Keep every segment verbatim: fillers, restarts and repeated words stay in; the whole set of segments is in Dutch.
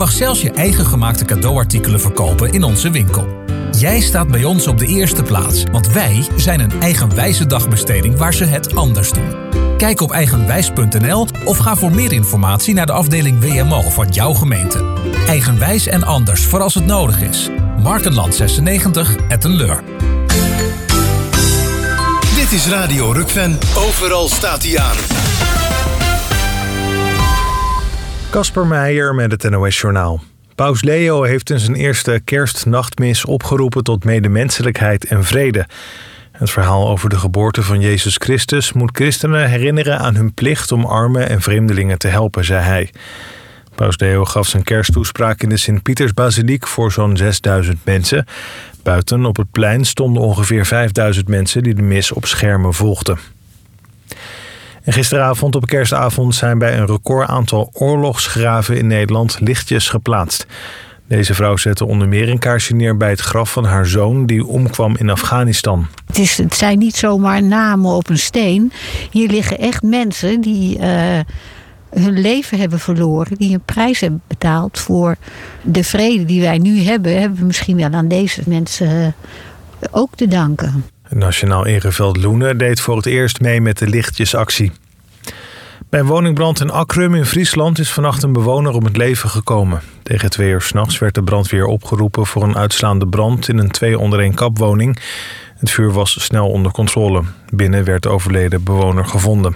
mag zelfs je eigen gemaakte cadeauartikelen verkopen in onze winkel. Jij staat bij ons op de eerste plaats, want wij zijn een eigenwijze dagbesteding waar ze het anders doen. Kijk op eigenwijs punt n l of ga voor meer informatie naar de afdeling W M O van jouw gemeente. Eigenwijs en anders voor als het nodig is. Markenland zesennegentig, Etten-Leur. Dit is Radio Rukven. Overal staat hij aan. Casper Meijer met het N O S-journaal. Paus Leo heeft in zijn eerste kerstnachtmis opgeroepen tot medemenselijkheid en vrede. Het verhaal over de geboorte van Jezus Christus moet christenen herinneren aan hun plicht om armen en vreemdelingen te helpen, zei hij. Paus Leo gaf zijn kersttoespraak in de Sint-Pietersbasiliek voor zo'n zesduizend mensen. Buiten op het plein stonden ongeveer vijfduizend mensen die de mis op schermen volgden. En gisteravond op kerstavond zijn bij een record aantal oorlogsgraven in Nederland lichtjes geplaatst. Deze vrouw zette onder meer een kaarsje neer bij het graf van haar zoon die omkwam in Afghanistan. Het, is, het zijn niet zomaar namen op een steen. Hier liggen echt mensen die uh, hun leven hebben verloren, die een prijs hebben betaald voor de vrede die wij nu hebben. Hebben we misschien wel aan deze mensen ook te danken. Nationaal Ereveld Loenen deed voor het eerst mee met de lichtjesactie. Bij een woningbrand in Akrum in Friesland is vannacht een bewoner om het leven gekomen. Tegen twee uur 's nachts werd de brandweer opgeroepen voor een uitslaande brand in een twee onder één kapwoning. Het vuur was snel onder controle. Binnen werd de overleden bewoner gevonden.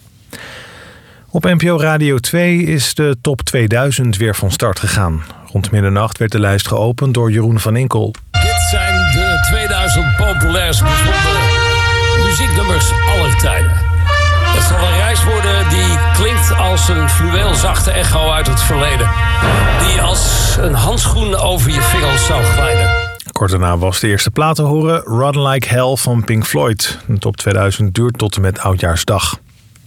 Op N P O Radio twee is de top tweeduizend weer van start gegaan. Rond middernacht werd de lijst geopend door Jeroen van Inkel. Dit zijn de tweeduizend populairst bevonden muzieknummers aller tijden. Het zal een reis worden die klinkt als een fluweelzachte echo uit het verleden. Die als een handschoen over je vingers zou glijden. Kort daarna was de eerste plaat te horen, Run Like Hell van Pink Floyd. De top tweeduizend duurt tot en met Oudjaarsdag.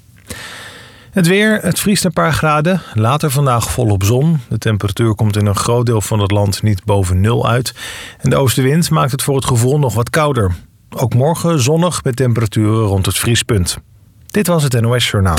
Het weer, het vriest een paar graden. Later vandaag volop zon. De temperatuur komt in een groot deel van het land niet boven nul uit. En de oostenwind maakt het voor het gevoel nog wat kouder. Ook morgen zonnig met temperaturen rond het vriespunt. Dit was het N O S-journaal.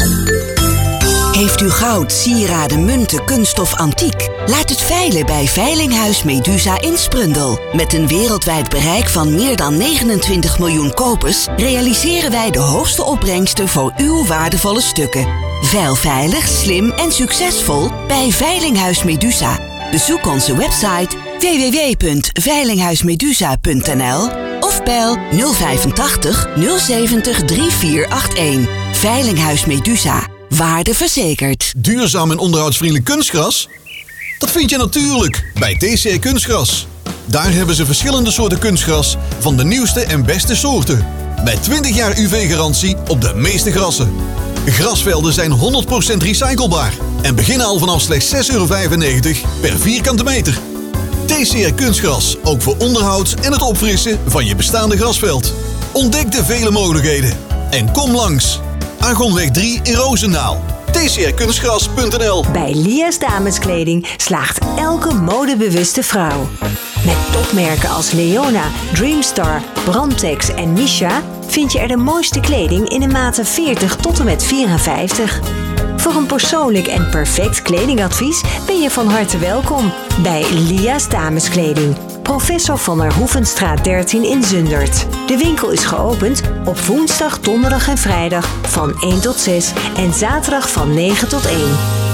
Heeft u goud, sieraden, munten, kunststof, antiek? Laat het veilen bij Veilinghuis Medusa in Sprundel. Met een wereldwijd bereik van meer dan negenentwintig miljoen kopers realiseren wij de hoogste opbrengsten voor uw waardevolle stukken. Veil veilig, slim en succesvol bij Veilinghuis Medusa. Bezoek onze website w w w punt veilinghuismedusa punt n l of bel nul vijfentachtig nul zeventig drie vier acht een. Veilinghuis Medusa. Waarde verzekerd. Duurzaam en onderhoudsvriendelijk kunstgras? Dat vind je natuurlijk bij T C R Kunstgras. Daar hebben ze verschillende soorten kunstgras van de nieuwste en beste soorten. Met twintig jaar U V-garantie op de meeste grassen. Grasvelden zijn honderd procent recyclebaar en beginnen al vanaf slechts zes euro vijfennegentig per vierkante meter. T C R Kunstgras, ook voor onderhoud en het opfrissen van je bestaande grasveld. Ontdek de vele mogelijkheden en kom langs. Argonweg drie in Roosendaal. T C R kunstgras punt n l. Bij Lia's Dameskleding slaagt elke modebewuste vrouw. Met topmerken als Leona, Dreamstar, Brandtex en Misha vind je er de mooiste kleding in de maten veertig tot en met vierenvijftig. Voor een persoonlijk en perfect kledingadvies ben je van harte welkom bij Lia's Dameskleding. Professor van der Hoevenstraat dertien in Zundert. De winkel is geopend op woensdag, donderdag en vrijdag van één tot zes en zaterdag van negen tot één.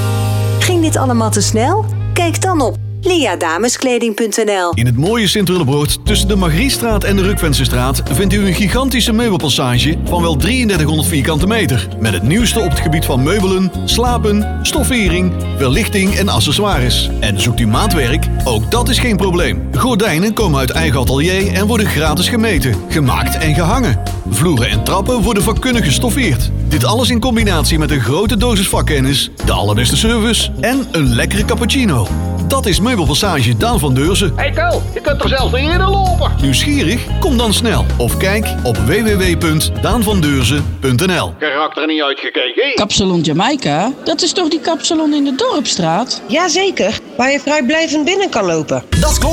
Ging dit allemaal te snel? Kijk dan op lia dameskleding punt n l. In het mooie Sint-Willebroord tussen de Margriestraat en de Rukvensenstraat vindt u een gigantische meubelpassage van wel drieëndertighonderd vierkante meter. Met het nieuwste op het gebied van meubelen, slapen, stoffering, verlichting en accessoires. En zoekt u maatwerk? Ook dat is geen probleem. Gordijnen komen uit eigen atelier en worden gratis gemeten, gemaakt en gehangen. Vloeren en trappen worden vakkundig gestoffeerd. Dit alles in combinatie met een grote dosis vakkennis, de allerbeste service en een lekkere cappuccino. Dat is Meubelpassage Daan van Deurzen. Hey Ko, je kunt toch zelfs niet eerder lopen? Nieuwsgierig? Kom dan snel of kijk op w w w punt daan van deurzen punt n l. Karakter er niet uitgekeken. Kapsalon Jamaica? Dat is toch die kapsalon in de Dorpstraat? Jazeker, waar je vrijblijvend binnen kan lopen. Dat klopt.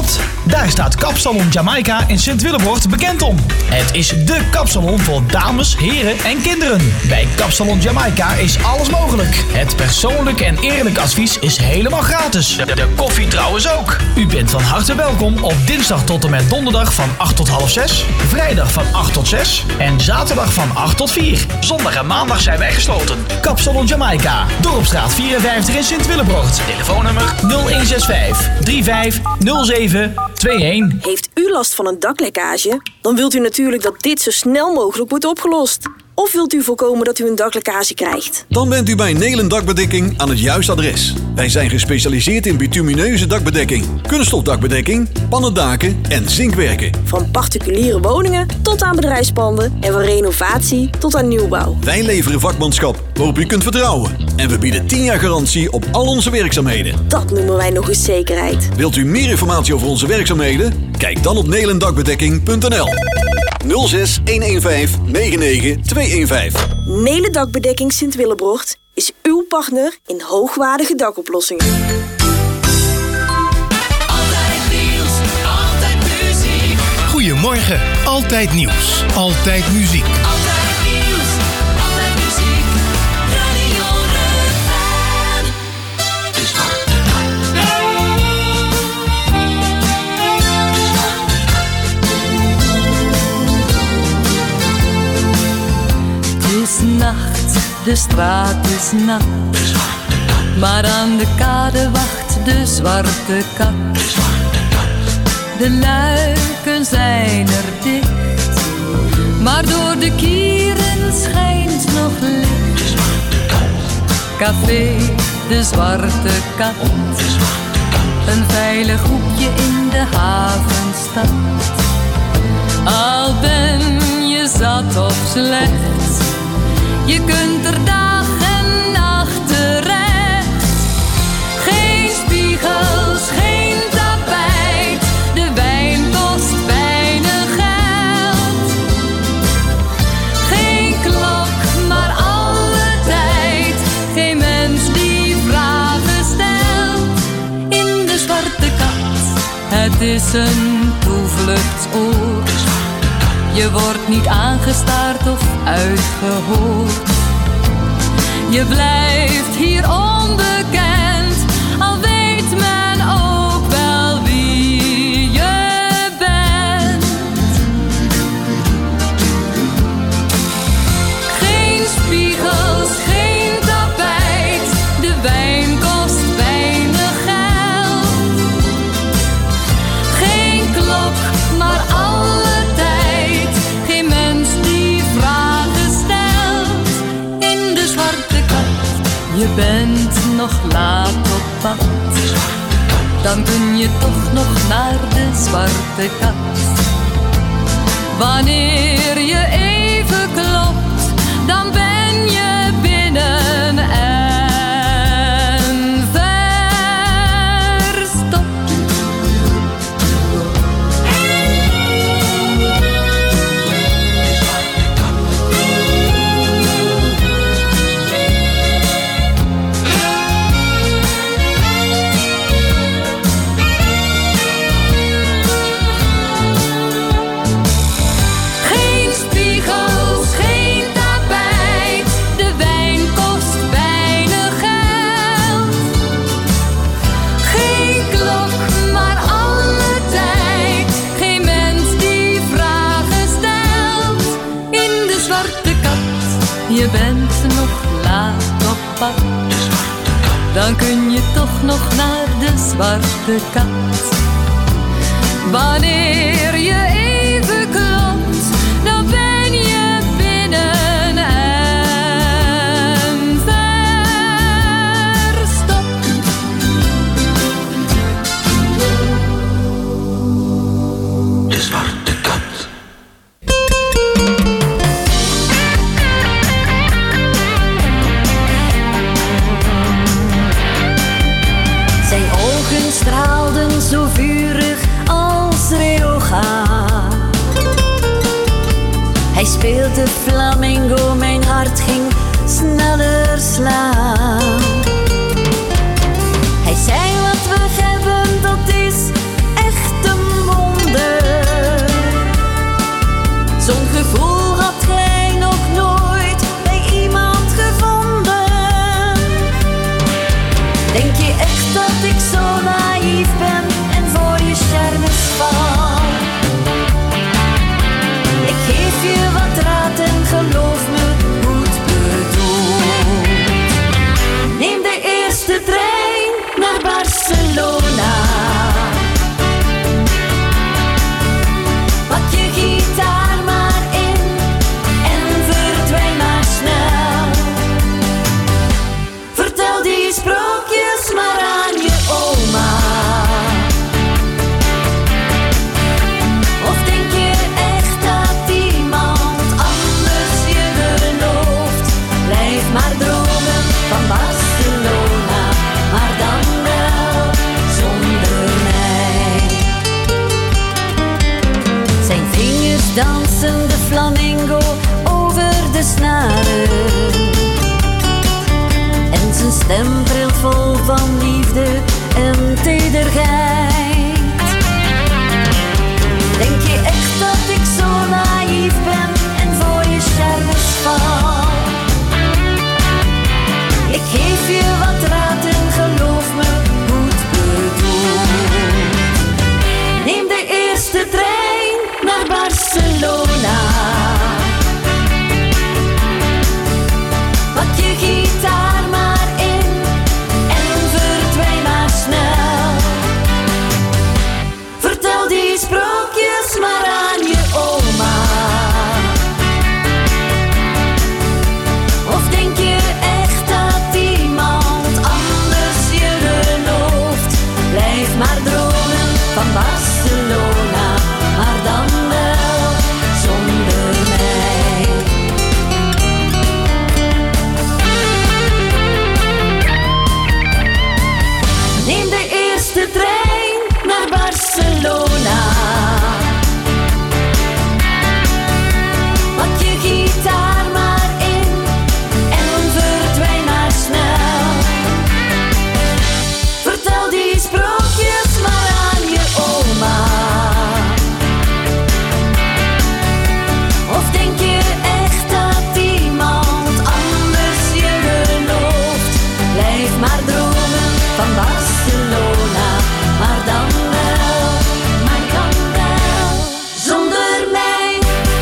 Daar staat Kapsalon Jamaica in Sint-Willebrocht bekend om. Het is dé kapsalon voor dames, heren en kinderen. Bij Kapsalon Jamaica is alles mogelijk. Het persoonlijk en eerlijk advies is helemaal gratis. De, de koffie trouwens ook. U bent van harte welkom op dinsdag tot en met donderdag van acht tot half zes. Vrijdag van acht tot zes. En zaterdag van acht tot vier. Zondag en maandag zijn wij gesloten. Kapsalon Jamaica. Dorpstraat vierenvijftig in Sint-Willebrocht. Telefoonnummer nul een zes vijf drie vijf nul zeven twee een. Heeft u last van een daklekkage? Dan wilt u natuurlijk dat dit zo snel mogelijk wordt opgelost. Of wilt u voorkomen dat u een daklekkage krijgt? Dan bent u bij Nelen Dakbedekking aan het juiste adres. Wij zijn gespecialiseerd in bitumineuze dakbedekking, kunststofdakbedekking, pannendaken en zinkwerken. Van particuliere woningen tot aan bedrijfspanden en van renovatie tot aan nieuwbouw. Wij leveren vakmanschap waarop u kunt vertrouwen. En we bieden tien jaar garantie op al onze werkzaamheden. Dat noemen wij nog eens zekerheid. Wilt u meer informatie over onze werkzaamheden? Kijk dan op nelendakbedekking punt n l. nul zes een een vijf negen negen twee een vijf. Nelen Dakbedekking Sint-Willebrocht is uw partner in hoogwaardige dakoplossingen. Altijd nieuws, altijd muziek. Goedemorgen, altijd nieuws, altijd muziek. Altijd nieuws, altijd muziek. Radio Rutland. De Zwarte Het is nacht, de straat is nat. Maar aan de kade wacht de zwarte kat. De luiken zijn er dicht, maar door de kieren schijnt nog licht. Café de Zwarte Kat, een veilig hoekje in de havenstad. Al ben je zat of slecht, je kunt er dag en nacht terecht. Geen spiegels, geen tapijt, de wijn kost weinig geld. Geen klok, maar alle tijd, geen mens die vragen stelt. In de Zwarte Kat, het is een toevluchtsoord. Je wordt niet aangestaard of uitgehoord. Je blijft hier onbekend, al weet men ook wel wie je bent. Geen spiegels, geen tapijt, de wijn kost weinig geld. Geen klok, maar alle je bent nog laat op pad, dan kun je toch nog naar de Zwarte Kat. Wanneer je even klopt, dan ben je binnen en verstopt. Je bent nog laat op pad, dan kun je toch nog naar de Zwarte Kat. Wanneer je even klopt, dan ben je binnen en verstopt. De Zwarte Kat. Straalden zo vurig als Rioja. Hij speelde flamingo, mijn hart ging sneller slaan. Hij zei wat we hebben, dat is echte Blijf maar dromen van Barcelona, maar dan wel zonder mij. Neem de eerste trein naar Barcelona. Pak je gitaar maar in en verdwijn maar snel. Vertel die sprookjes maar aan je oma. Of denk je echt dat iemand anders je gelooft? Blijf maar dromen van Barcelona, maar dan wel, maar dan wel zonder mij.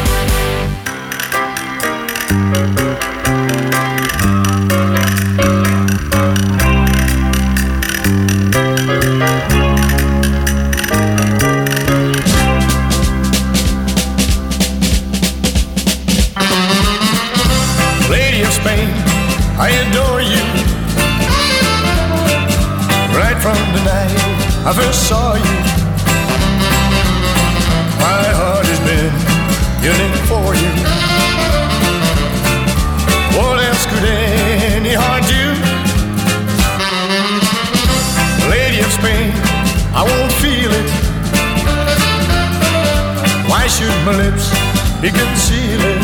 Lady of Spain, I adore you. Right from the night I first saw you, my heart has been yearning for you. What else could any heart do? Lady of Spain, I won't feel it. Why should my lips be concealing?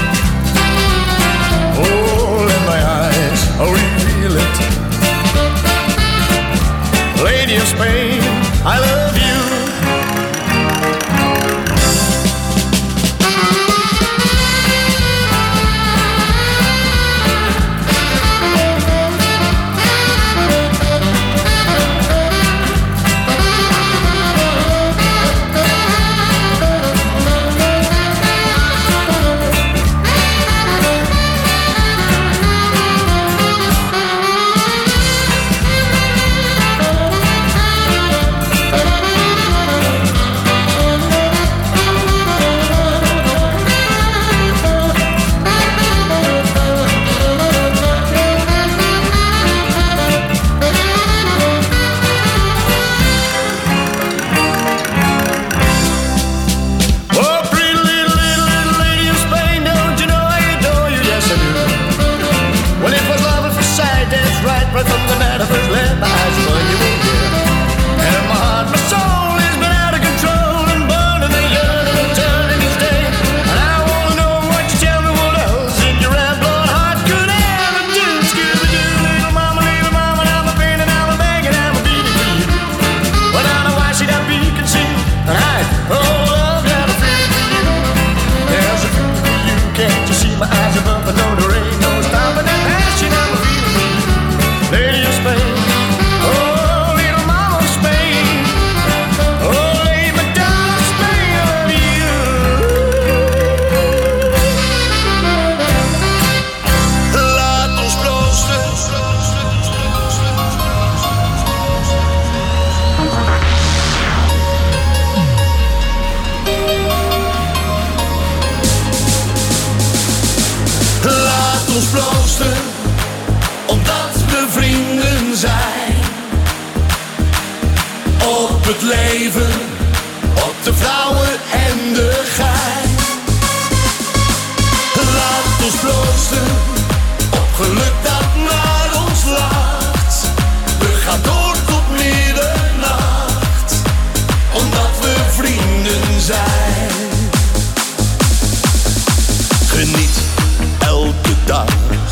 Oh, let my eyes oh, reveal it. Lady of Spain, I love you. Right from the night I first let my eyes upon you, yeah. And my heart, my soul has been out of control and burning and yearning and turning each day. And I wanna know what you tell me, what else in your red blood heart could ever do. Scooby-Doo, little mama, little mama, I'm a pain and I'm a begging, I'm a beating for you. But I know why should I be concealed? And I, oh love, got a feeling for you. There's a feeling for you, can't you see my eyes are bumping? No, there ain't no stopping that passion, I'm a feeling for you. Lady of Spain, oh little mama of Spain, oh lady Madonna of Spain, I love you. Laat ons proosten. Laat ons proosten, omdat we vrienden zijn. Op het leven, op de vrouwen en de gein. Laat ons proosten, op geluk dat naar ons lacht. We gaan door tot middernacht, omdat we vrienden zijn. Geniet elke dag,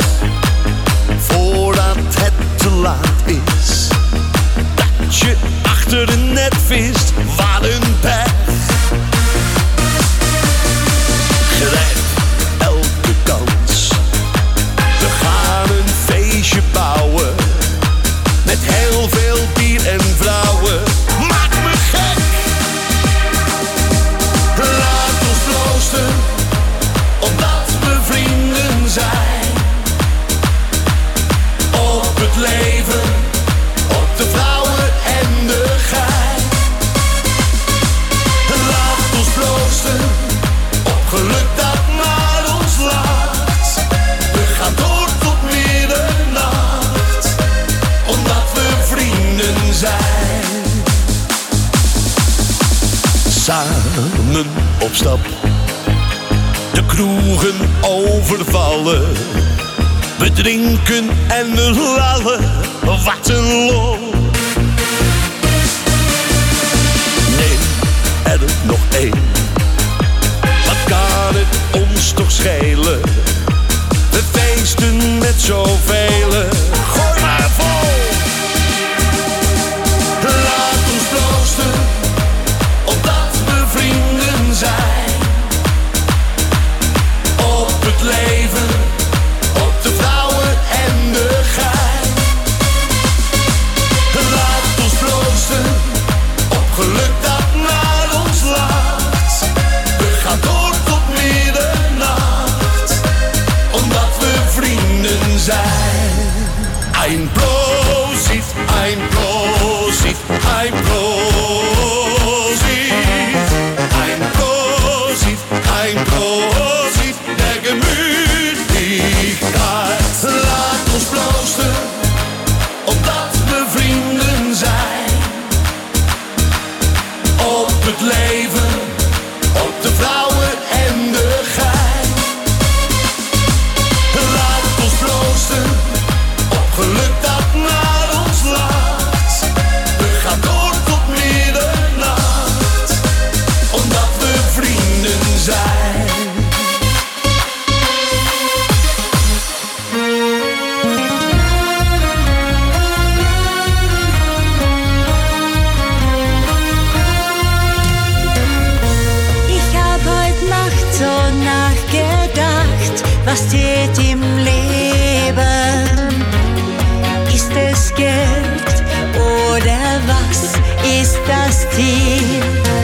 voordat het te laat is. Dat je achter een net vist, wat een pech. Grijp elke kans, we gaan een feestje bouwen. Met heel veel bier en vrouwen, maak me gek. Laat ons proosten, omdat we vrienden zijn. Op het leven, op de vrouwen en de gein. samen op stap. De kroegen overvallen. We drinken en we lallen. Wat een lol. Neem er nog één. Wat kan het ons toch schelen? We feesten met zoveel. Gooi maar vol. Laat ons proosten, omdat we vrienden zijn. Op het leven, op de vrouwen en de gein. Laat ons proosten, op geluk dat naar ons lacht. We gaan door tot middernacht, omdat we vrienden zijn. Ein Prosit, ein Prosit, ein Prosit. Ein Prosit, ein Prosit der Gemütlichkeit. Laat ons proosten, omdat we vrienden zijn. Op het leven, op de vrouwen en de gein. Laat ons proosten, op geluk dat naar ons lacht. We gaan door tot middernacht, omdat we vrienden zijn. Ich hab heut Nacht so nachgedacht, was zählt im Leben? Ist es Geld oder was ist das Ziel?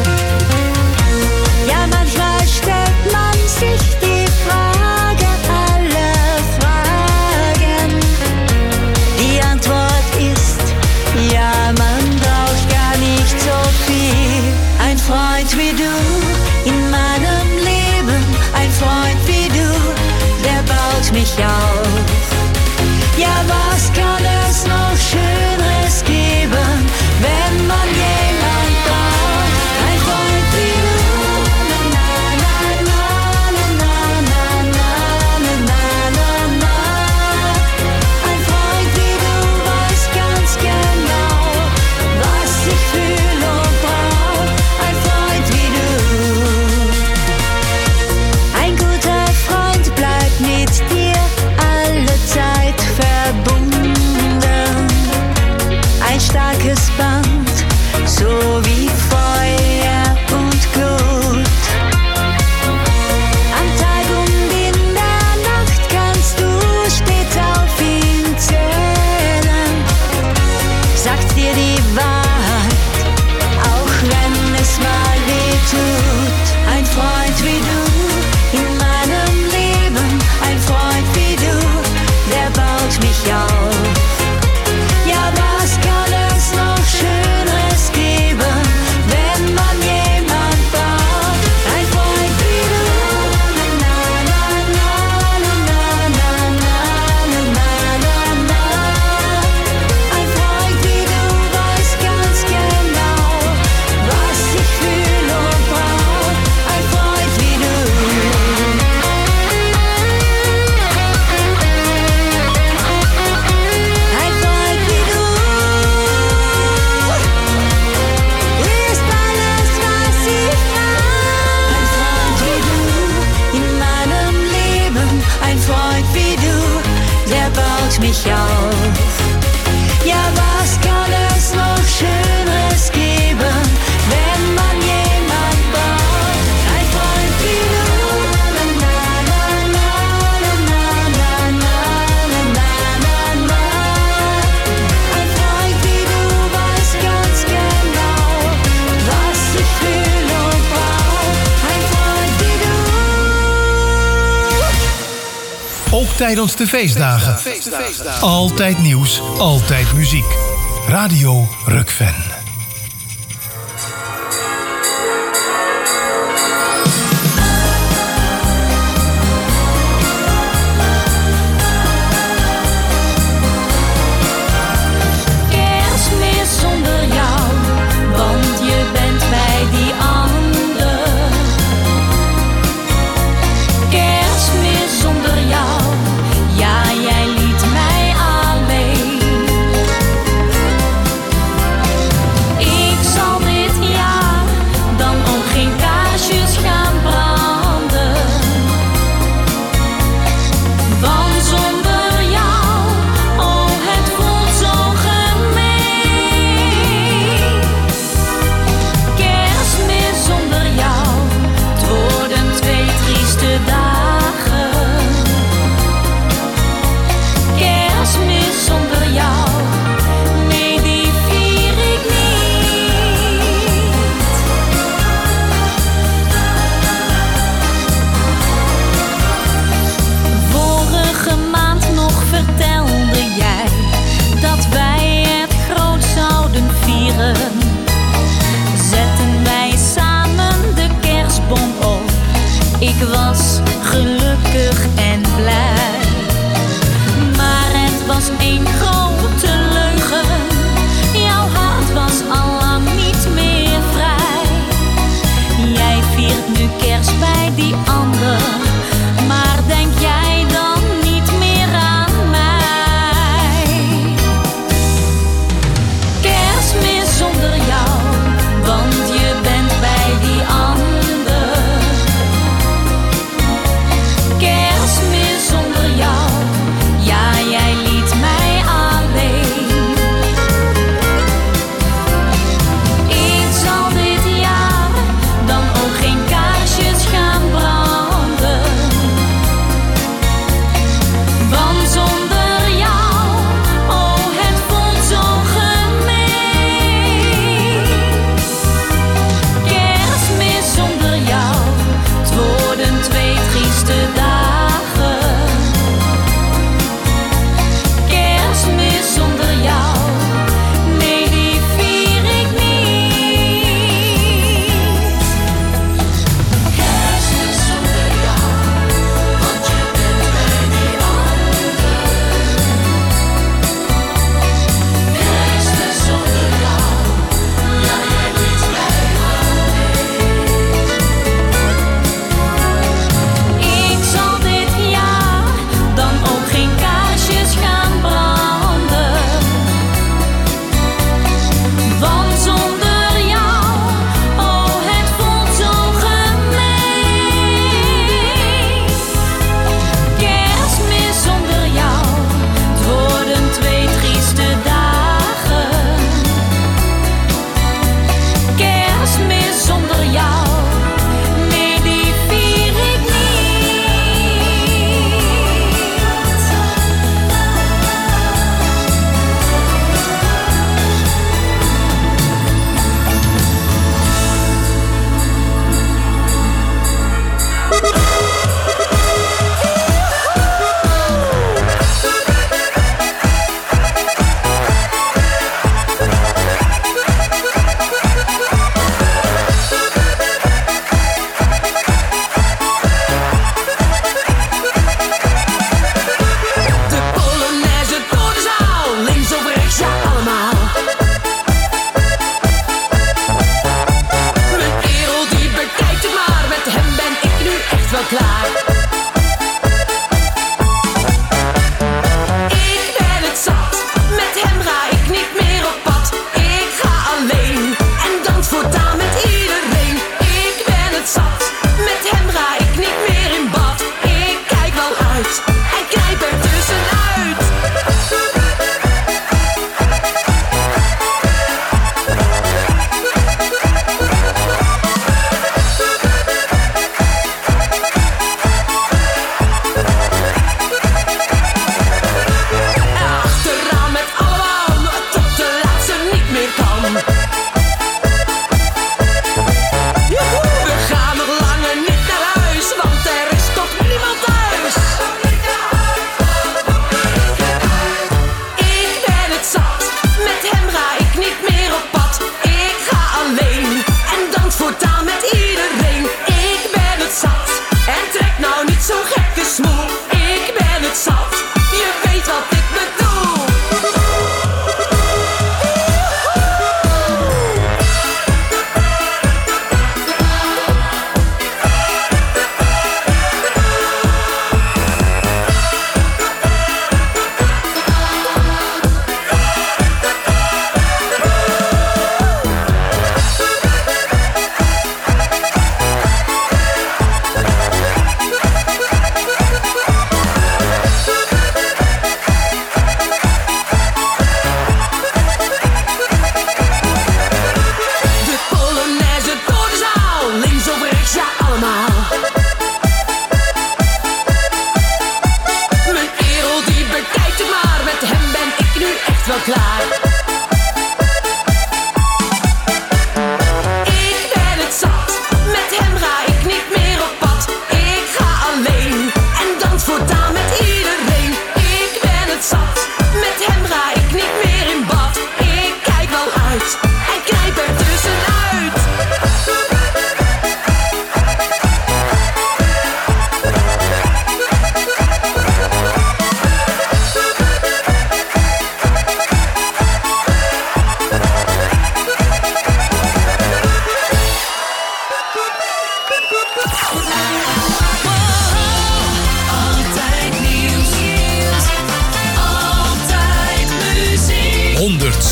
Ja, manchmal stellt man sich die Frage aller Fragen. Die Antwort ist, ja, man braucht gar nicht so viel. Ein Freund wie du in meinem Leben, ein Freund wie du, der baut mich auf. Ja, was kann es noch Schöneres geben, wenn man jemand braucht? Ein Freund wie du, na na na na na na na na na na. Ein Freund wie du weiß ganz genau, was ich fühle und brauch. Ein Freund wie du. Ein guter Freund bleibt mit dir alle Zeit verbunden. Ein starkes Band, so wie Feuer und Glut. Am Tag und in der Nacht kannst du stets auf ihn zählen. Sagt dir die Wahrheit, auch wenn es mal weh tut. Ein Freund wie du in meinem Leben, ein Freund wie du, der baut mich auf. Ja, was kann es noch Schöneres geben, wenn man jemand braucht? Ein Freund wie du, na na na na na na na na na na. Ein Freund wie du weiß ganz genau, was ich fühle und brauch. Ein Freund wie du. Ein Freund wie du ist alles, was ich brauch. Ein Freund wie du in meinem Leben, ein Freund wie du, der baut mich auf. Ja, was kann es noch Schöneres geben, wenn man jemand braucht? Ein Freund wie du, na na na na na na na na na na. Ein Freund wie du weiß ganz genau, was ich fühle und brauch. Ein Freund wie du. Ook tijdens de feestdagen. Altijd nieuws, altijd muziek. Radio Rukven. Kerstmis zonder jou, want je bent bij die ander.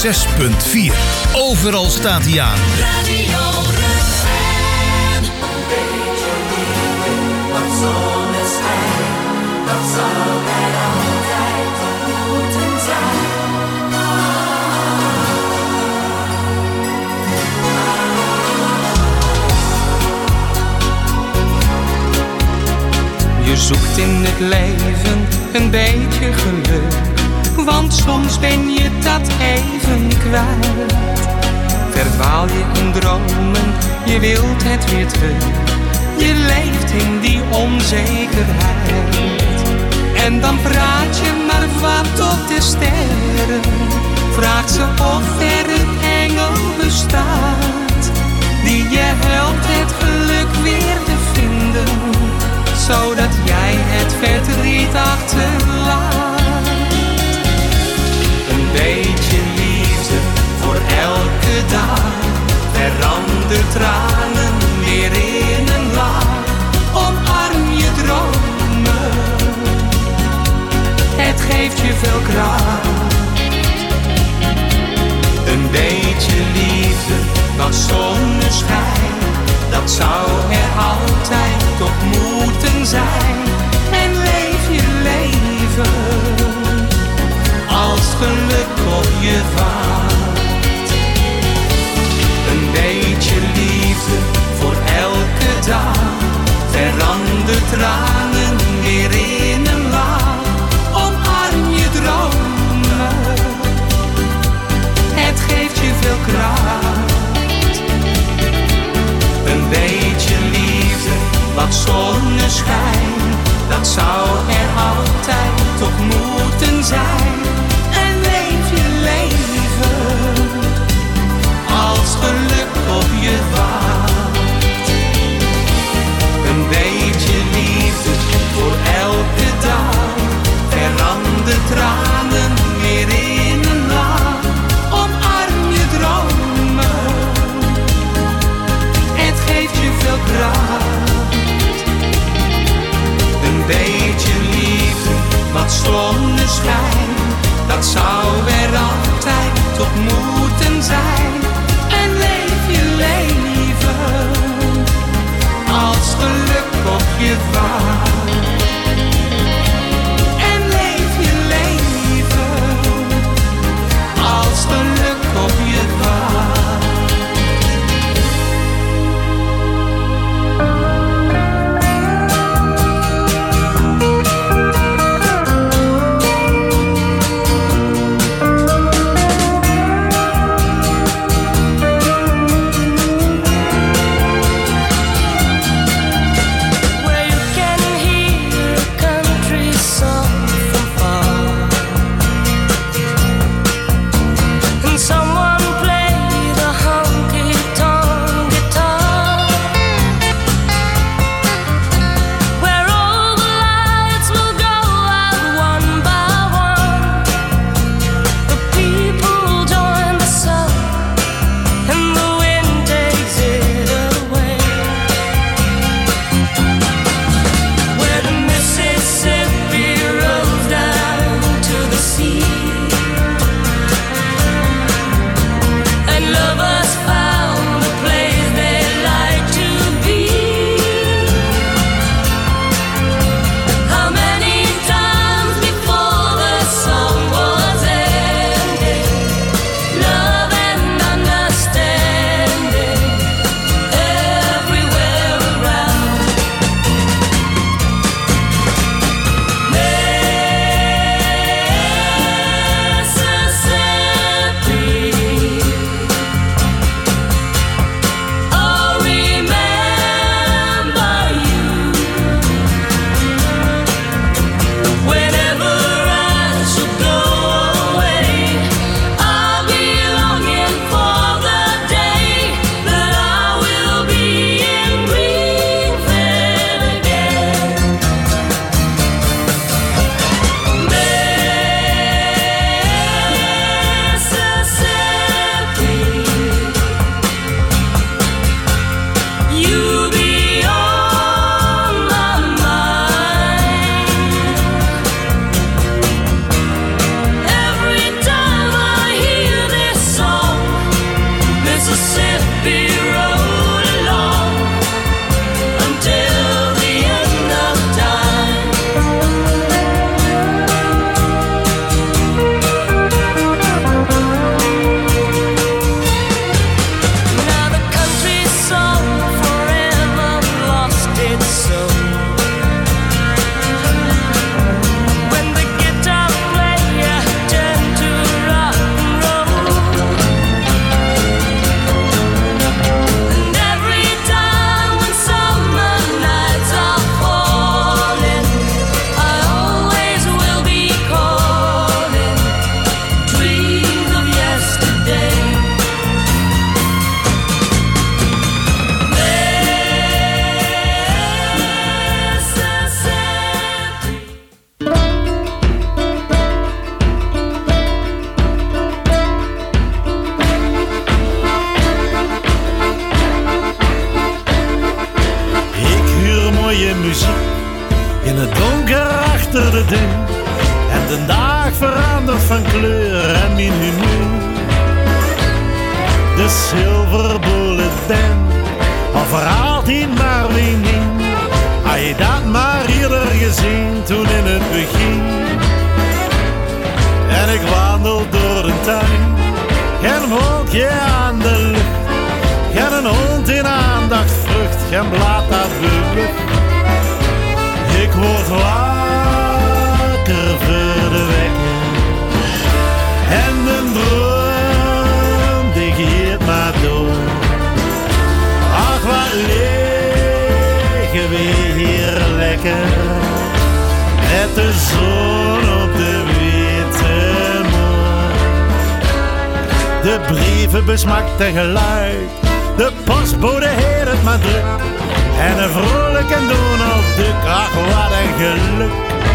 zes punt vier. Overal staat hij aan. Radio Rukven. Beetje liefde, wat zonneschijn. Dat zal er altijd moeten zijn. Je zoekt in het leven een beetje geluk, want soms ben je dat even kwijt. Verdwaal je in dromen, je wilt het weer terug. Je leeft in die onzekerheid. En dan praat je maar wat tot de sterren. Vraagt ze of er een engel bestaat, die je helpt het geluk weer te vinden, zodat jij het verdriet achterlaat. Een beetje liefde voor elke dag verandert tranen weer in een lach. Omarm je dromen, het geeft je veel kracht. Een beetje liefde, wat duur. En de dag verandert van kleur en mijn humeur. De Silver Bullet Band, al verhaalt hij maar wie niet. Had je dat maar eerder gezien toen in het begin. En ik wandel door de tuin, geen wolkje aan de lucht. Geen hond in aandacht vrucht, geen blad dat belucht. Ik word wakker voor de wekker. En de droom die gaat maar door. Ach wat liggen we hier lekker. Met de zon op de witte moor. De brieven besmakt en geluid. De postbode heet het maar druk. En een vrolijk en Donald Duck, ach wat een geluk.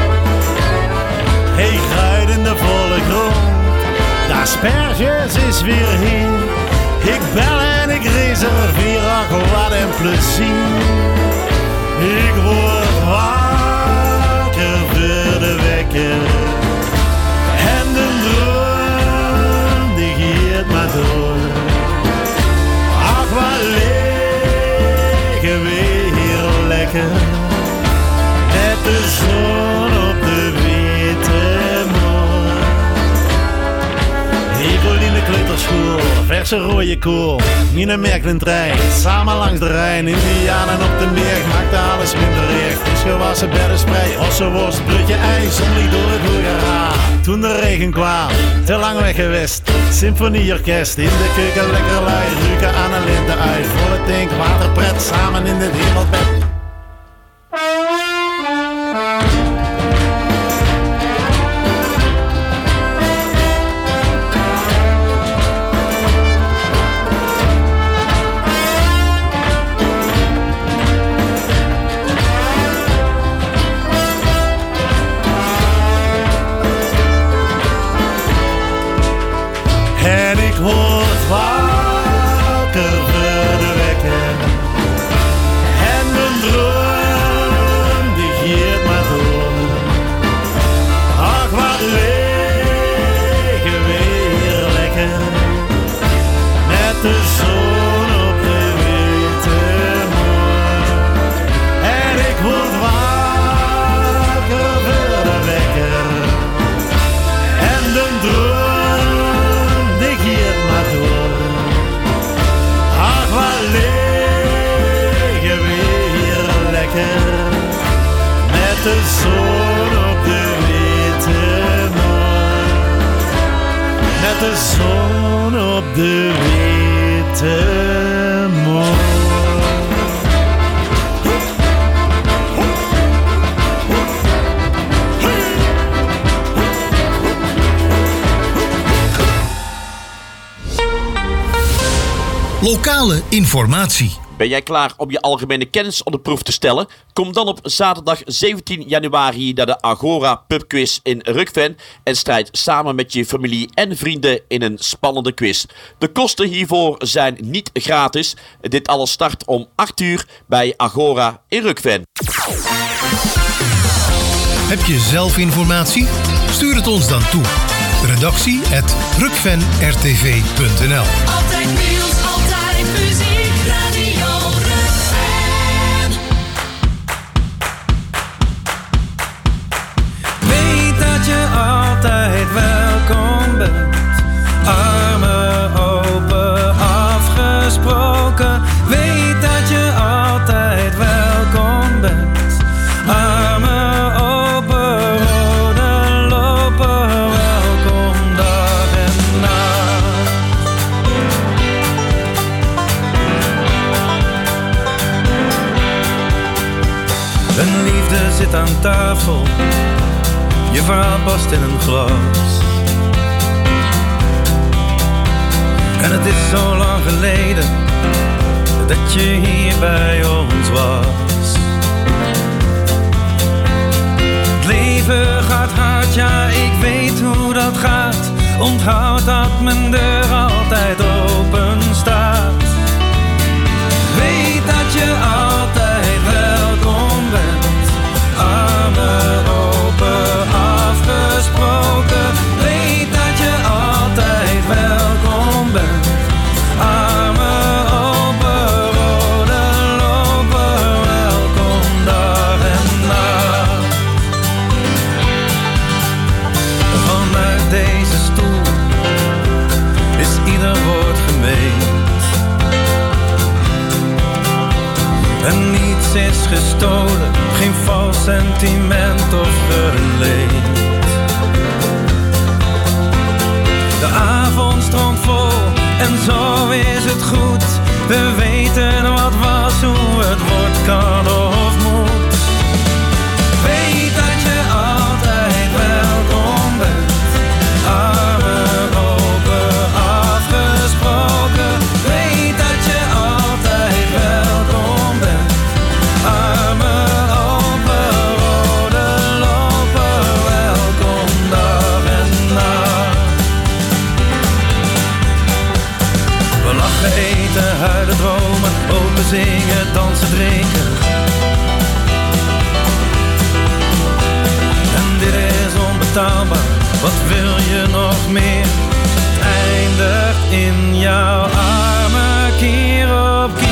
Hey, gruit in de volle grond, de asperges is weer hier. Ik bel en ik reserveer, ach wat een plezier. Ik word wakker voor de wekker. En de droom die gaat maar door. Ach wat liggen we hier lekker. Met de zon op de witte moor. Ik wil in de kleuterschool, verse rode kool. Nina Merkel trein, samen langs de Rijn. Indianen op de meer, maakte alles minder recht. Dus gewassen beddensprei, ossenworst, brutje ijs. Zonlicht door het Hoegera. Toen de regen kwam, te lang weg geweest. Symfonieorkest, in de keuken lekker lui. Ruiken aan een lente uit, volle tank, waterpret. Samen in het hemelbed. En ik word wakker voor de wekker. En mijn droom die gaat maar door. Ach wat liggen we hier lekker. Met de zon op de witte moor. En ik word wakker voor de wekker. En de droom met de zon op de witte moor. Met de zon op de witte moor. Lokale informatie. Ben jij klaar om je algemene kennis op de proef te stellen? Kom dan op zaterdag zeventien januari naar de Agora Pubquiz in Rukven en strijd samen met je familie en vrienden in een spannende quiz. De kosten hiervoor zijn niet gratis. Dit alles start om acht uur bij Agora in Rukven. Heb je zelf informatie? Stuur het ons dan toe. Redactie at rukven r t v punt n l. Altijd nieuws, altijd muziek, Radio Rukven. Weet dat je altijd welkom bent. Armen open, afgesproken. Weet dat je altijd welkom bent. Armen open, rode lopen. Welkom dag en nacht. Een liefde zit aan tafel. Je verhaal past in een glas. En het is zo lang geleden dat je hier bij ons was. Het leven gaat hard, ja, ik weet hoe dat gaat. Onthoud dat mijn deur altijd open staat. Weet dat je altijd welkom bent. Armen open, En niets is gestolen, geen vals sentiment of geleend. De avond stroomt vol en zo is het goed. We weten wat was, hoe het wordt, kan of moet. Weet dat je altijd welkom bent. Armen open, afgesproken. Weet dat je altijd welkom bent. Armen open, rode lopen. Welkom dag en nacht. We lachen, eten, huilen, dromen. Open zingen, dansen, drinken. Dit is onbetaalbaar, wat wil je nog meer? Het eindigt in jouw armen keer op keer.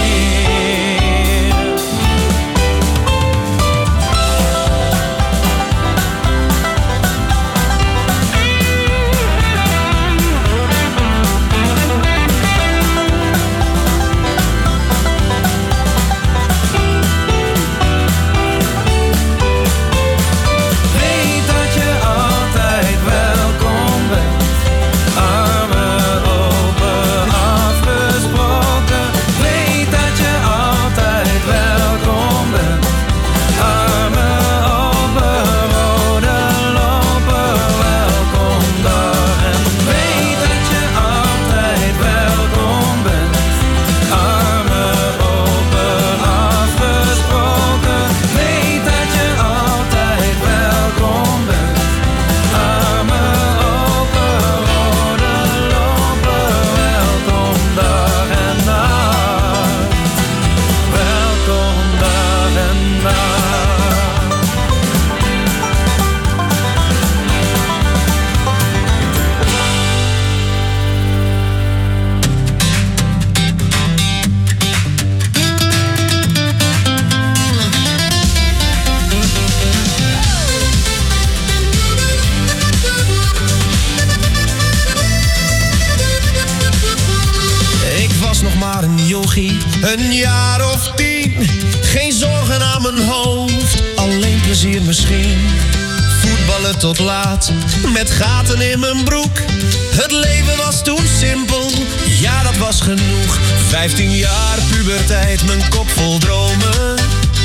Een jaar of tien, geen zorgen aan mijn hoofd, alleen plezier misschien. Voetballen tot laat, met gaten in mijn broek. Het leven was toen simpel, ja dat was genoeg. Vijftien jaar puberteit, mijn kop vol dromen.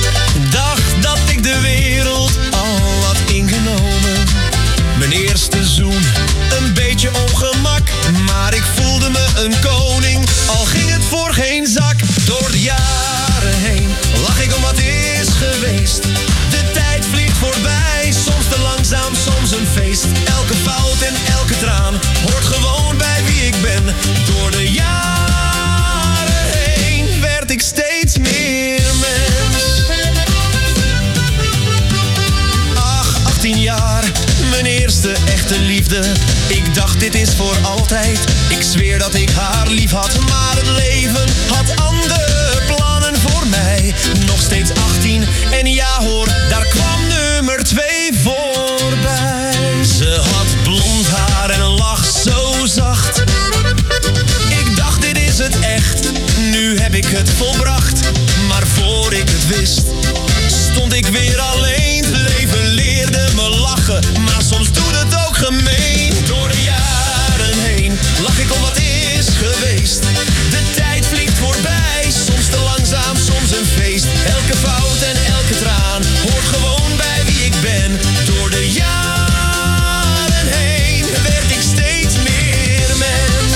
Dacht dat ik de wereld al had ingenomen. Mijn eerste zoen, een beetje ongemak. Maar ik voelde me een koning, al ging het voor geen zak. Door de jaren heen lach ik om wat is geweest. De tijd vliegt voorbij, soms te langzaam, soms een feest. Elke fout en elke traan hoort gewoon bij wie ik ben. Door de jaren heen werd ik steeds meer mens. Ach, achttien jaar, mijn eerste echte liefde. Ik dacht dit is voor altijd, ik zweer dat ik haar lief had. Maar het leven had andere plannen voor mij. Nog steeds achttien en ja hoor, daar kwam nummer twee voorbij. Ze had blond haar en een lach zo zacht. Ik dacht dit is het echt, nu heb ik het volbracht. Maar voor ik het wist, stond ik weer alleen. Het leven leerde me lachen, maar soms doet het ook gemeen. Door de jaren heen lach ik om wat is geweest. De tijd vliegt voorbij, soms te langzaam, soms een feest. Elke fout en elke traan hoort gewoon bij wie ik ben. Door de jaren heen werd ik steeds meer mens.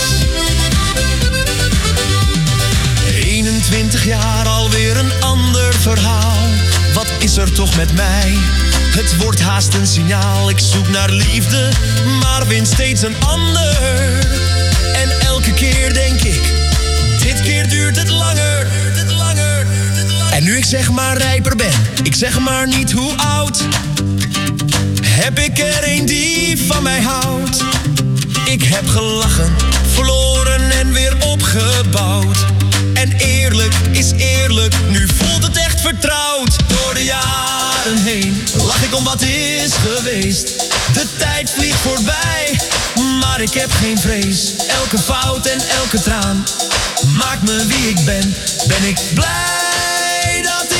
eenentwintig jaar alweer een ander verhaal. Wat is er toch met mij? Het wordt haast een signaal. Ik zoek naar liefde, maar vind steeds een ander. En elke keer denk ik, dit keer duurt het langer. En nu ik zeg maar rijper ben, ik zeg maar niet hoe oud, heb ik er een die van mij houdt. Ik heb gelachen, verloren en weer opgebouwd. En eerlijk is eerlijk, nu voelt het echt vertrouwd. Door de jaren heen lach ik om wat is geweest. De tijd vliegt voorbij, maar ik heb geen vrees. Elke fout en elke traan maakt me wie ik ben. Ben ik blij dat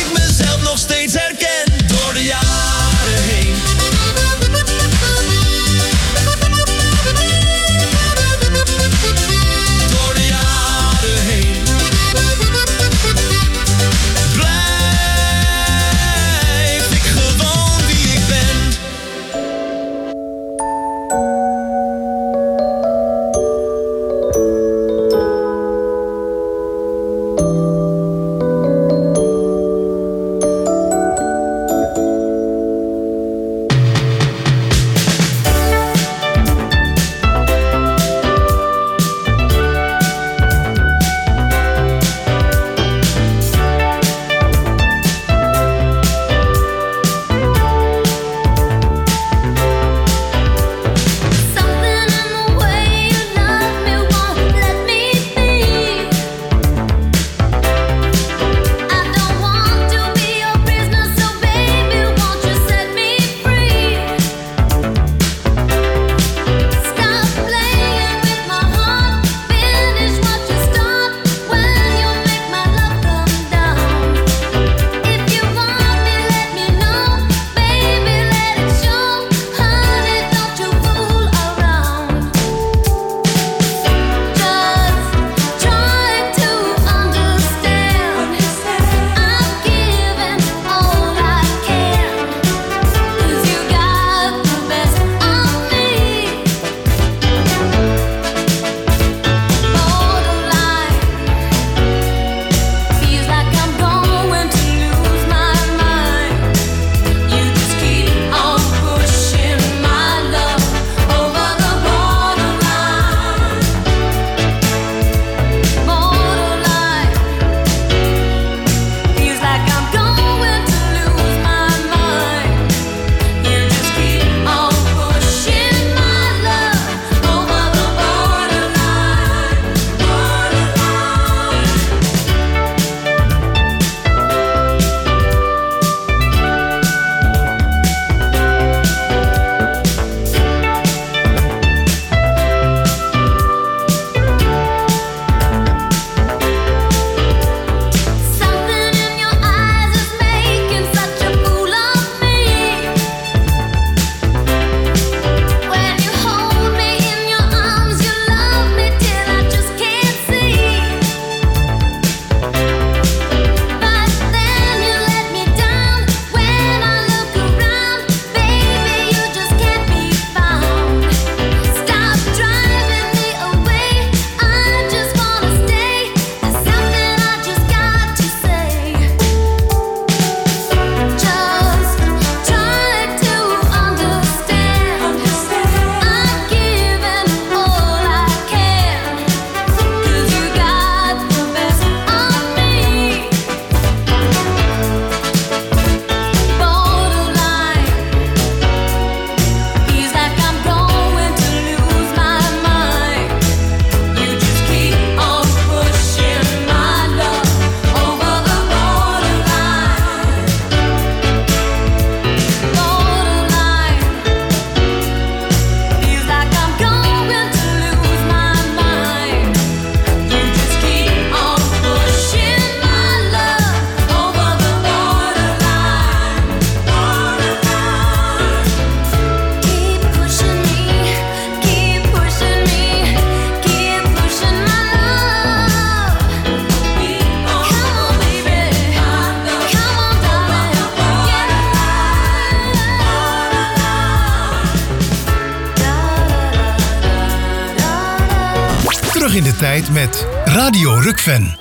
terug in de tijd met Radio Rukven.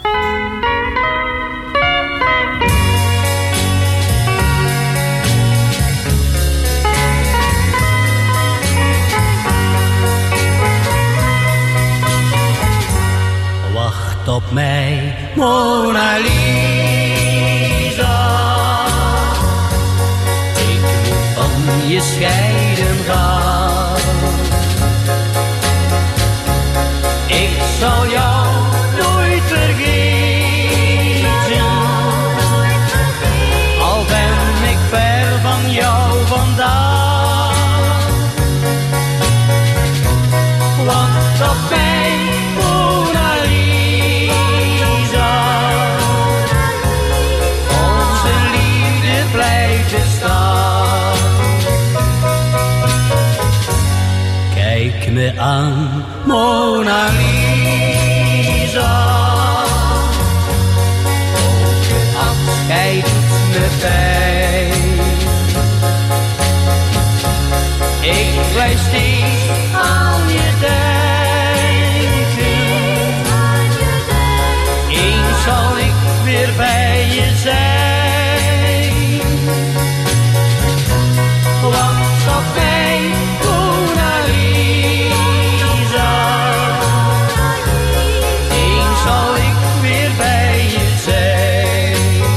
Wacht op mij, Mona Lisa. Ik moet van je scheiden gaan. Ik zal jou nooit vergeten, al ben ik ver van jou vandaan. Wacht op mij, Mona Lisa. Onze liefde blijft bestaan. Kijk me aan, Mona Lisa. Ook het afscheid doet me pijn. Ik blijf steeds aan je denken. Eens zal ik weer bij je zijn. Wacht op mij, Mona Lisa. Eens zal ik weer bij je zijn.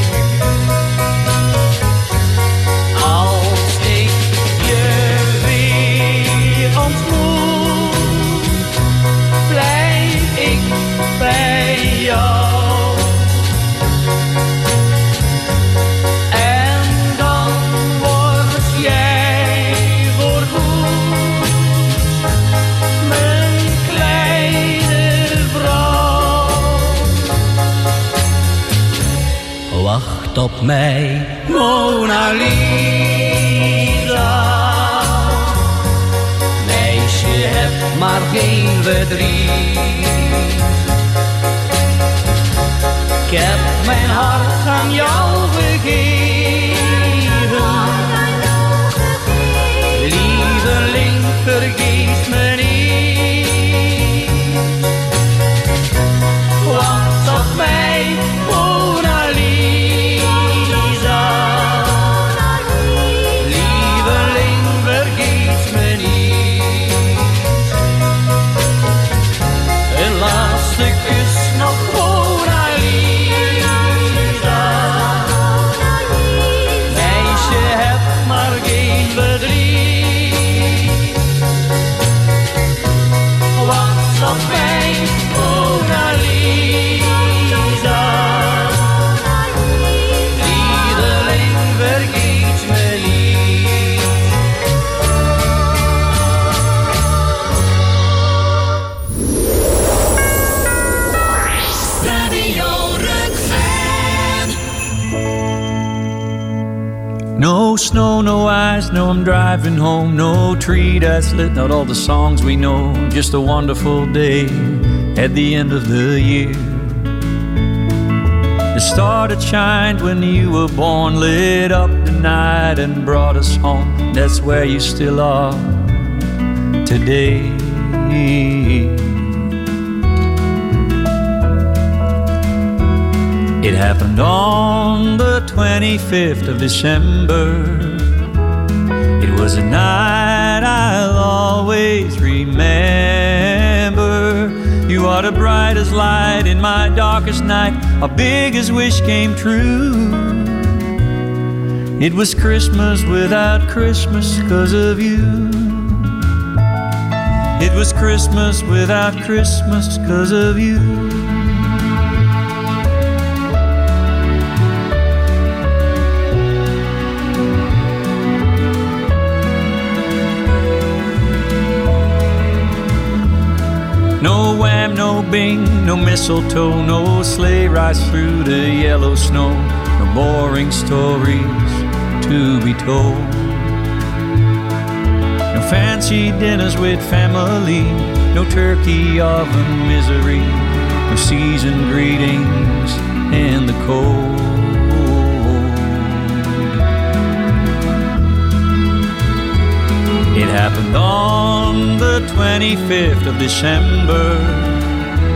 Als ik je weer ontmoet, blijf ik bij jou. En dan word jij voorgoed mijn kleine vrouw. Wacht op mij, Mona Lisa. Meisje, heb maar geen verdriet. Ik heb mijn hart aan jou gegeven. Lieveling, vergeet me niet. Wacht op mij, Mona Lisa. Lieveling, vergeet me niet. Een laatste kus nog, Mona Lisa. Meisje, heb maar geen verdriet. Wacht op mij, Mona Lisa. Lieveling, vergeet me niet. Radio Rukven. No snow, no ice, no I'm driving home. No tree that's lit, not all the songs we know. Just a wonderful day at the end of the year. The star that shined when you were born lit up the night and brought us home. That's where you still are today. It happened on the twenty-fifth of December. It was a night I'll always remember. You are the brightest light in my darkest night. Our biggest wish came true. It was Christmas without Christmas 'cause of you. It was Christmas without Christmas 'cause of you. No wham, no bing, no mistletoe, no sleigh rides through the yellow snow. No boring stories to be told. No fancy dinners with family, no turkey oven misery, no seasoned greetings in the cold. It happened on the twenty-fifth of December.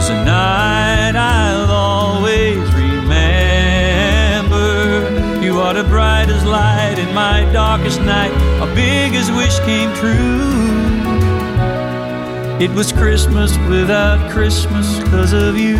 was a night I'll always remember. You are the brightest light in my darkest night. Our biggest wish came true. It was Christmas without Christmas 'cause of you.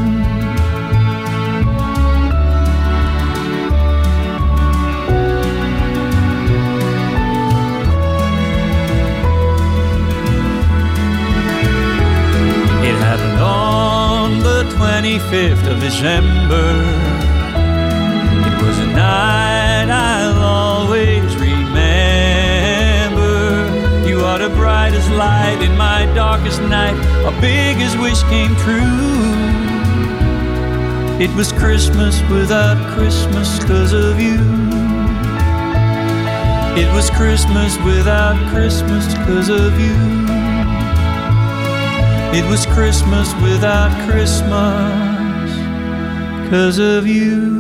It happened on the twenty-fifth of December. It was a night I'll always remember. You are the brightest light in my darkest night. Our biggest wish came true. It was Christmas without Christmas 'cause of you. It was Christmas without Christmas 'cause of you. It was Christmas without Christmas 'cause of you.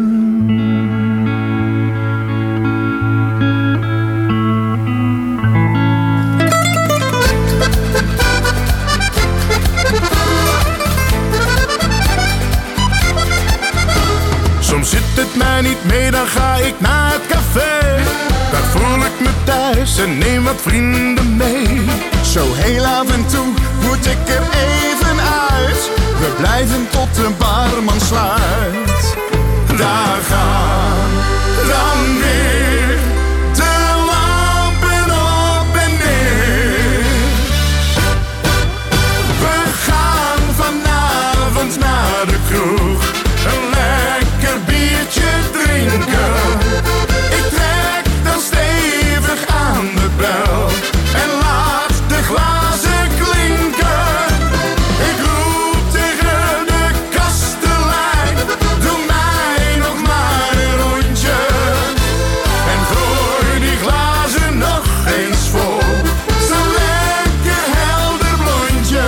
Soms zit het mij niet mee, dan ga ik naar het café. Daar voel ik me thuis en neem wat vrienden mee. Zo heel af en toe moet ik er even uit. We blijven tot de barman sluit. Daar gaan dan weer de lampen op en neer. We gaan vanavond naar de kroeg. Een lekker biertje drinken. Ik trek dan stevig aan de bel en laat de glazen klinken. Ik roep tegen de kastelein, doe mij nog maar een rondje. En gooi die glazen nog eens vol, zo'n lekker helder blondje.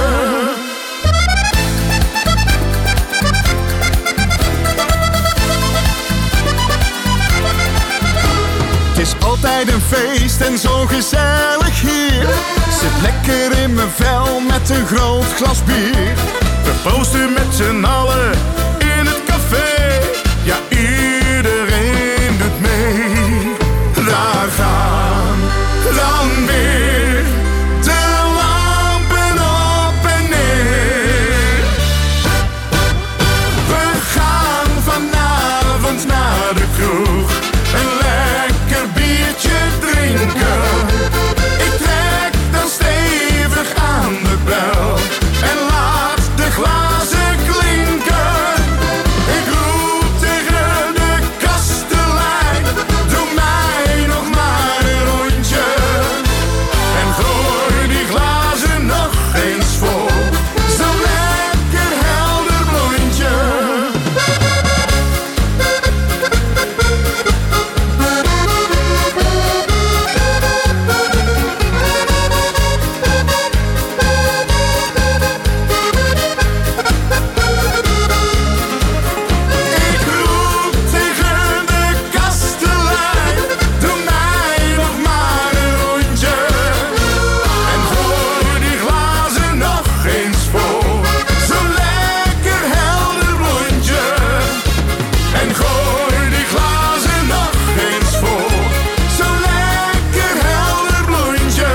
Het is altijd een feest en zo gezellig hier. Zit lekker in mijn vel met een groot glas bier. We posten met z'n allen in het café. Ja, iedereen doet mee. Daar gaan dan weer de lampen op en neer. We gaan vanavond naar de kroeg. Een lekker biertje drinken. Ik trek dan stevig aan de bel en laat de glazen klinken. Ik roep tegen de kastelein, doe mij nog maar een rondje. En gooi die glazen nog eens vol, zo'n lekker helder blondje. Ik roep tegen de kastelein, doe mij nog maar een rondje. En gooi die glazen nog eens vol, zo'n lekker helder blondje. En gooi die glazen nog eens vol, zo'n lekker helder blondje.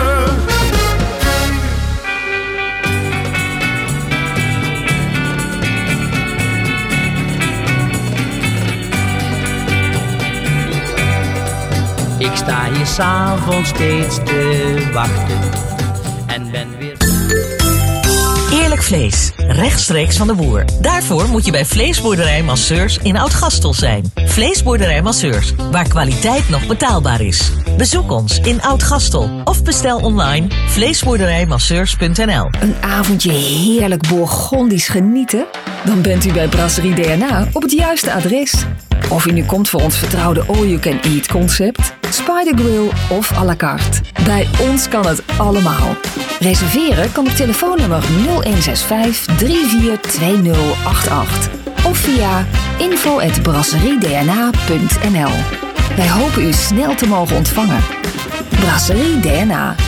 Ik sta hier s'avonds steeds te wachten en ben weer... Eerlijk vlees, rechtstreeks van de boer. Daarvoor moet je bij Vleesboerderij Masseurs in Oud-Gastel zijn. Vleesboerderij Masseurs, waar kwaliteit nog betaalbaar is. Bezoek ons in Oud-Gastel of bestel online vleesboerderijmasseurs punt n l. Een avondje heerlijk Bourgondisch genieten? Dan bent u bij Brasserie D N A op het juiste adres. Of u nu komt voor ons vertrouwde all-you-can-eat concept, Spider Grill of à la carte. Bij ons kan het allemaal. Reserveren kan op telefoonnummer nul een zes vijf drie vier twee nul acht acht of via info at brasseriedna punt n l. Wij hopen u snel te mogen ontvangen. Brasserie D N A.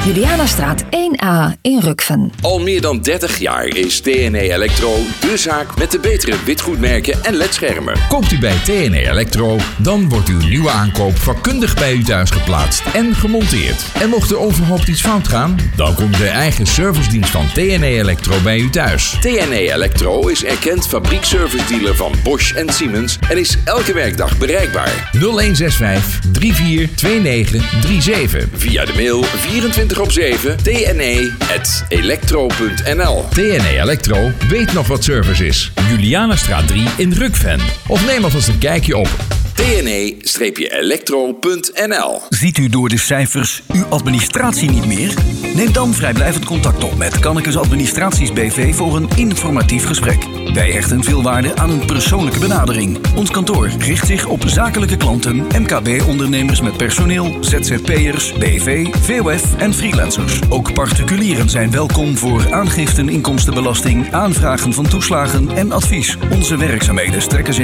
Julianastraat één A in Rukven. Al meer dan dertig jaar is T N E Electro de zaak met de betere witgoedmerken en ledschermen. Koopt u bij T N E Electro, dan wordt uw nieuwe aankoop vakkundig bij u thuis geplaatst en gemonteerd. En mocht er onverhoopt iets fout gaan, dan komt de eigen servicedienst van T N E Electro bij u thuis. T N E Electro is erkend fabriekservice-dealer van Bosch en Siemens en is elke werkdag bereikbaar. nul een zes vijf drie vier twee negen drie zeven. Via de mail vierentwintig op zeven t n e punt electro punt n l. T N E Electro weet nog wat service is. Julianastraat drie in Rukven. Of neem alvast een kijkje op t n e electro punt n l. Ziet u door de cijfers uw administratie niet meer? Neem dan vrijblijvend contact op met Kannekes Administraties B V voor een informatief gesprek. Wij hechten veel waarde aan een persoonlijke benadering. Ons kantoor richt zich op zakelijke klanten, M K B-ondernemers met personeel, Z Z P'ers, B V, V O F en freelancers. Ook particulieren zijn welkom voor aangiften inkomstenbelasting, aanvragen van toeslagen en advies. Onze werkzaamheden strekken zich